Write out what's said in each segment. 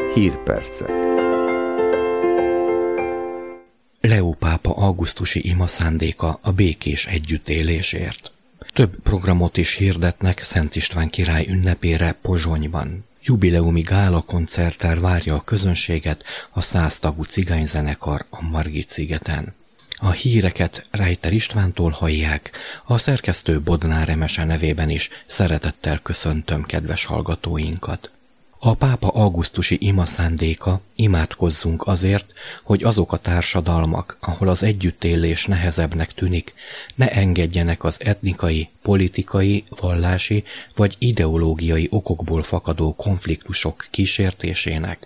Hírpercek. Leó pápa augusztusi imaszándéka a békés együttélésért. Több programot is hirdetnek Szent István király ünnepére Pozsonyban. Jubileumi gála koncerttel várja a közönséget a 100 tagú cigányzenekar a Margit-szigeten. A híreket Reiter Istvántól hallják, a szerkesztő Bodnár Emese nevében is szeretettel köszöntöm kedves hallgatóinkat. A pápa augusztusi imaszándéka: imádkozzunk azért, hogy azok a társadalmak, ahol az együttélés nehezebbnek tűnik, ne engedjenek az etnikai, politikai, vallási vagy ideológiai okokból fakadó konfliktusok kísértésének.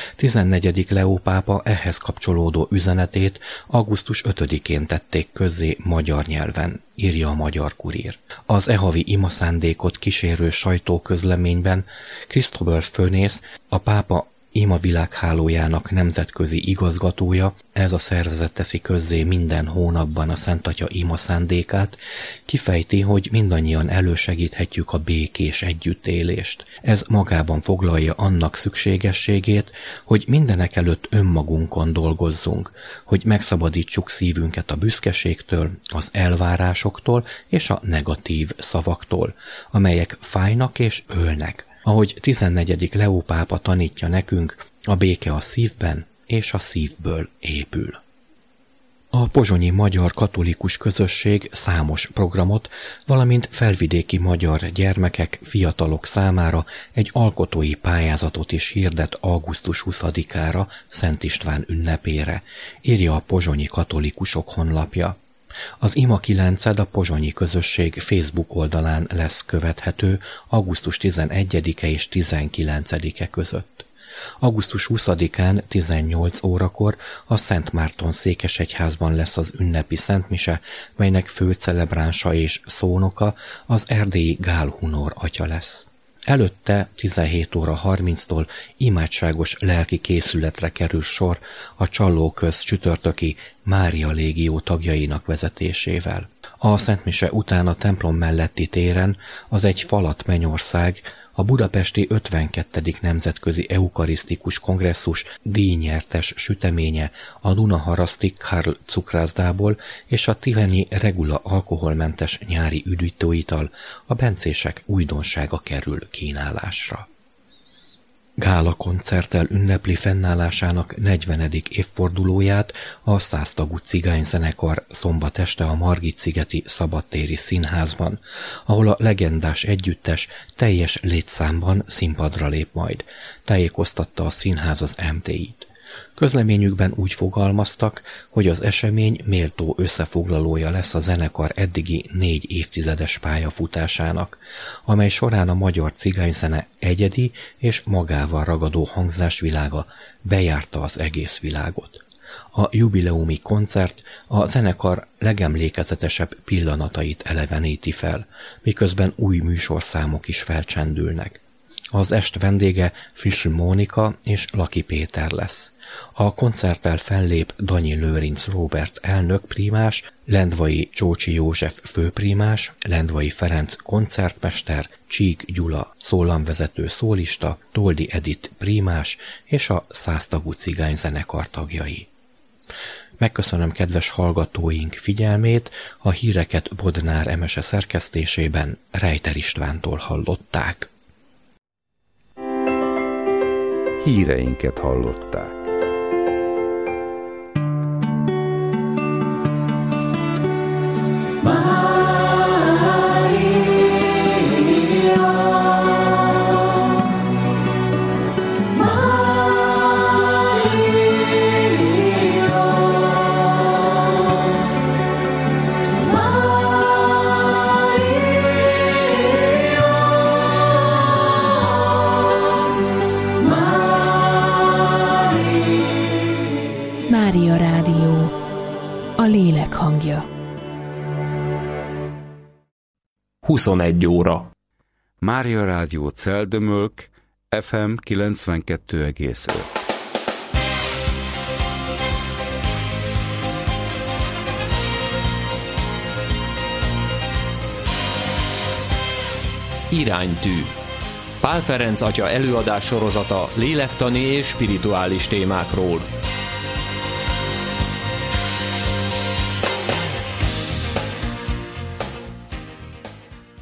14. Leó pápa ehhez kapcsolódó üzenetét augusztus 5-én tették közzé magyar nyelven, írja a Magyar Kurír. Az havi imaszándékot kísérő sajtóközleményben Christopher Fönész, a pápa ima világhálójának nemzetközi igazgatója, ez a szervezet teszi közzé minden hónapban a Szent Atya imaszándékát, kifejti, hogy mindannyian elősegíthetjük a békés együttélést. Ez magában foglalja annak szükségességét, hogy mindenekelőtt önmagunkon dolgozzunk, hogy megszabadítsuk szívünket a büszkeségtől, az elvárásoktól és a negatív szavaktól, amelyek fájnak és ölnek. Ahogy 14. Leó pápa tanítja nekünk, a béke a szívben és a szívből épül. A pozsonyi magyar katolikus közösség számos programot, valamint felvidéki magyar gyermekek, fiatalok számára egy alkotói pályázatot is hirdet augusztus 20-ára, Szent István ünnepére, írja a pozsonyi katolikusok honlapja. Az Ima 9 a pozsonyi közösség Facebook oldalán lesz követhető augusztus 11-e és 19-e között. Augusztus 20-án 18 órakor a Szent Márton székesegyházban lesz az ünnepi szentmise, melynek főcelebránsa és szónoka az erdélyi Gál Hunor atya lesz. Előtte 17 óra 30-tól imádságos lelki készületre kerül sor a Csallóköz csütörtöki Mária légió tagjainak vezetésével. A szentmise után a templom melletti téren az Egy falat mennyország, a budapesti 52. nemzetközi eukarisztikus kongresszus díjnyertes süteménye a Dunaharaszti Karl cukrászdából és a tihanyi Regula alkoholmentes nyári üdítőital a bencések újdonsága kerül kínálásra. Gála koncerttel ünnepli fennállásának 40. évfordulóját a 100 tagú cigányzenekar szombat este a Margit-szigeti Szabadtéri Színházban, ahol a legendás együttes teljes létszámban színpadra lép majd, tájékoztatta a színház az MTI-t. Közleményükben úgy fogalmaztak, hogy az esemény méltó összefoglalója lesz a zenekar eddigi 4 évtizedes pályafutásának, amely során a magyar cigányzene egyedi és magával ragadó hangzásvilága bejárta az egész világot. A jubileumi koncert a zenekar legemlékezetesebb pillanatait eleveníti fel, miközben új műsorszámok is felcsendülnek. Az est vendége Fischer Mónika és Laki Péter lesz. A koncerttel fellép Danyi Lőrinc Róbert elnök primás, Lendvai Csócsi József főprimás, Lendvai Ferenc koncertmester, Csík Gyula szólamvezető szólista, Toldi Edith primás és a 100 tagú cigányzenekar tagjai. Megköszönöm kedves hallgatóink figyelmét, a híreket Bodnár Emese szerkesztésében Reiter Istvántól hallották. Híreinket hallották. Mária Rádió, a lélek hangja. 21 óra. Mária Rádió Celdömölk, FM 92,5. Iránytű. Pál Ferenc atya előadás sorozata lélektani és spirituális témákról.